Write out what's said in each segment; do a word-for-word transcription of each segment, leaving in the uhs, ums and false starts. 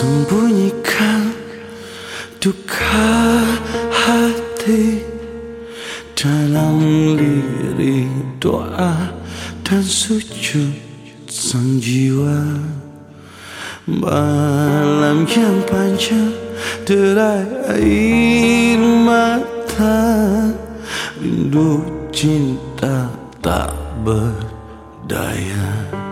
sembunyikan duka hati dalam lirik doa dan sujud sang jiwa. Malam yang panjang derai air mata, rindu cinta tak berdaya.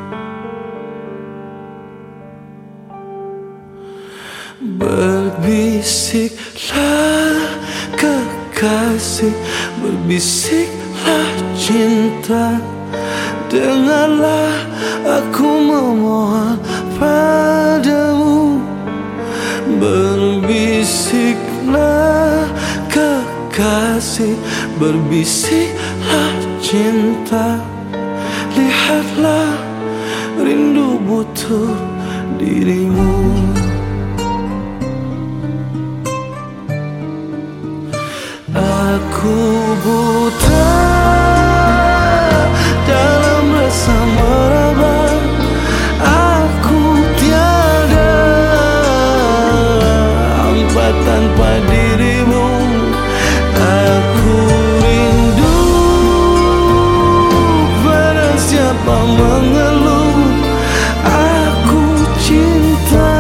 Berbisiklah kekasih, berbisiklah cinta, dengarlah aku memohon padamu. Berbisiklah kekasih, berbisiklah cinta, lihatlah rindu butuh dirimu. Aku buta dalam rasa meraba, aku tiada hampa tanpa dirimu. Aku rindu pada siapa mengeluh, aku cinta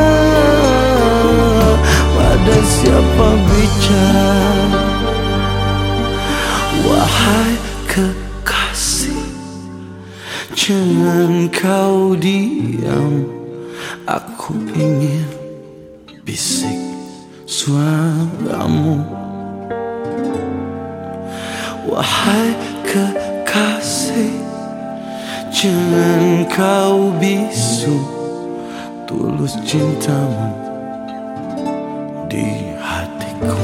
pada siapa bicara. Wahai kekasih, jangan kau diam, aku ingin bisik suaramu. Wahai kekasih, jangan kau bisu, tulus cintamu di hatiku.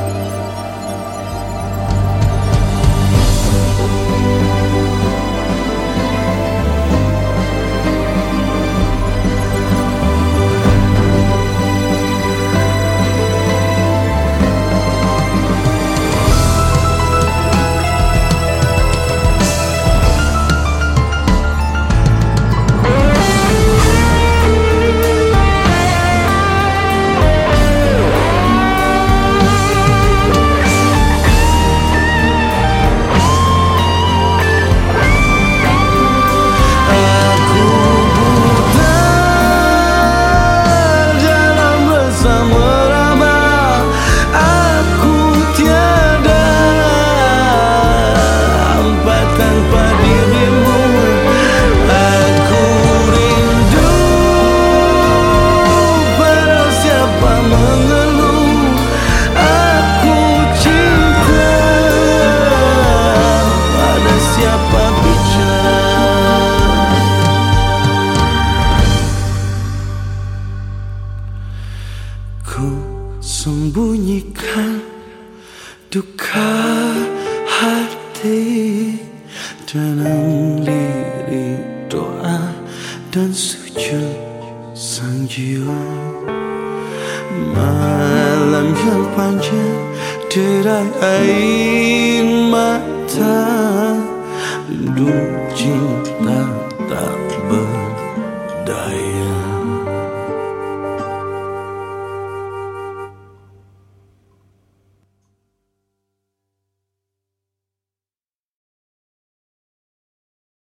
Ku sembunyikan duka hati dalam lirik doa dan sujud sang jiwa. Malam yang panjang derai air mata, rindu cinta tak berdaya.